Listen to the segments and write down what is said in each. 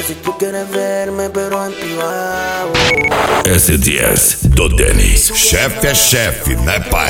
si tú quieres verme, pero en privado. S10 do Denis. Chefe é chefe, né, pai?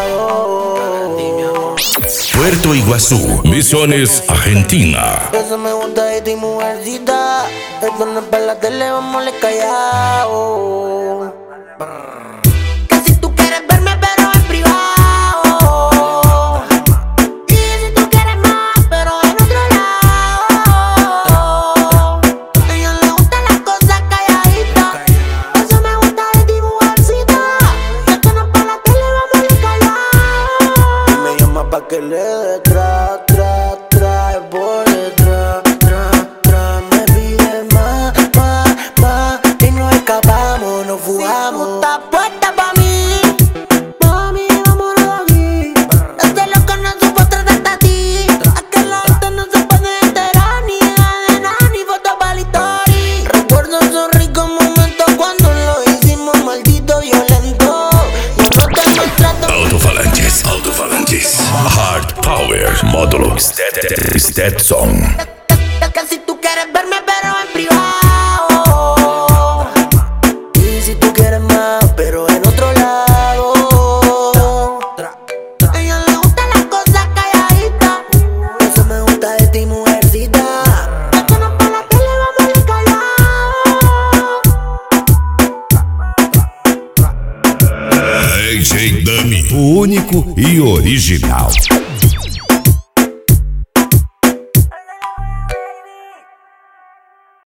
Puerto Iguazú, Misiones, Argentina. Eso me gusta de ti, mujercita. Esto no es para la tele, vámonos callado. Que si tú quieres verme, pero en privado. Y si tú quieres más, pero en otro lado. A ella le gustan las cosas calladitas. Eso me gusta de ti, mujercita. Esto no es para la tele, vámonos callado. Y me llama pa' que le dé tra, por detrás, me pide más, y nos escapamos, nos fugamos. Si tú estás puesta pa' mí, mami, vámonos de aquí. Este loco no supo tratarte a ti. Aquel la gente no se puede enterar, ni de nada, ni foto pa' la historia. Recuerdo esos ricos momentos cuando lo hicimos maldito, violento. Yo no te maltrato. Alto-falantes. Hard Power, módulo Stetson. Que si tú quieres verme, pero en privado. Y si tú quieres más, pero en otro lado. A ella le gustan las cosas calladitas. Eso me gusta de ti, mujercita. Esto no es para la tele, vámonos callados. AJ Dummy, o único e original.